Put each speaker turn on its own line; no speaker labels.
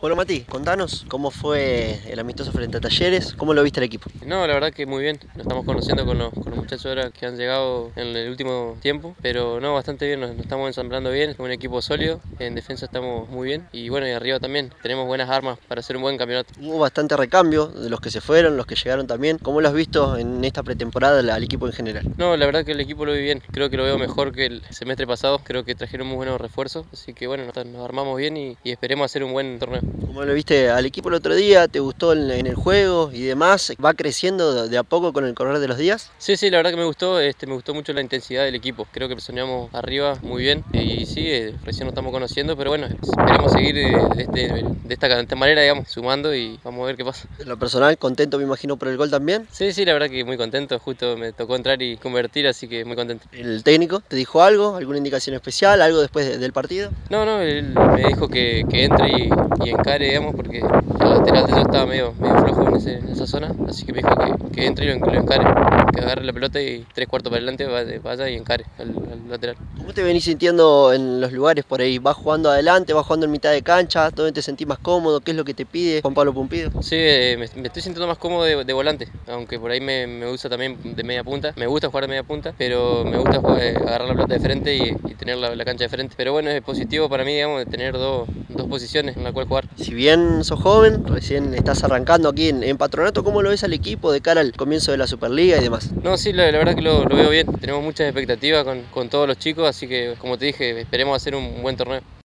Bueno, Mati, contanos cómo fue el amistoso frente a Talleres, cómo lo viste el equipo.
No, la verdad que muy bien. Nos estamos conociendo con los muchachos ahora que han llegado en el último tiempo, pero no, bastante bien, nos estamos ensamblando bien, es un equipo sólido, en defensa estamos muy bien y bueno, y arriba también tenemos buenas armas para hacer un buen campeonato.
Hubo bastante recambio de los que se fueron, los que llegaron también. ¿Cómo lo has visto en esta pretemporada al equipo en general?
No, la verdad que el equipo lo vi bien, creo que lo veo mejor que el semestre pasado, creo que trajeron muy buenos refuerzos, así que bueno, nos armamos bien y esperemos hacer un buen torneo.
¿Cómo lo viste al equipo el otro día? ¿Te gustó en el juego y demás? ¿Va creciendo de a poco con el correr de los días?
Sí, la verdad que me gustó mucho la intensidad del equipo, creo que presionamos arriba muy bien y sí, recién nos estamos conociendo, pero bueno, esperemos seguir de esta manera, digamos, sumando y vamos a ver qué pasa.
En lo personal, contento me imagino por el gol también.
Sí, la verdad que muy contento, justo me tocó entrar y convertir, así que muy contento.
¿El técnico te dijo algo? ¿Alguna indicación especial? ¿Algo después del partido?
No, él me dijo que entre y encare, digamos, porque el lateral de ellos estaba medio flojo en esa zona, así que me dijo que entre y lo encare, que agarre la pelota y 3/4 para adelante vaya y encare al lateral.
¿Cómo te venís sintiendo en los lugares por ahí? ¿Vas jugando adelante? ¿Vas jugando en mitad de cancha? ¿Dónde te sentís más cómodo? ¿Qué es lo que te pide Juan Pablo Pumpido?
Sí, me estoy sintiendo más cómodo de volante, aunque por ahí me gusta también de media punta. Me gusta jugar de media punta, pero me gusta agarrar la pelota de frente y tener la cancha de frente. Pero bueno, es positivo para mí, digamos, de tener dos posiciones en la cual jugar.
Si bien sos joven, recién estás arrancando aquí en Patronato, ¿cómo lo ves al equipo de cara al comienzo de la Superliga y demás?
No, sí, la verdad que lo veo bien. Tenemos muchas expectativas con todos los chicos, así que como te dije, esperemos hacer un buen torneo.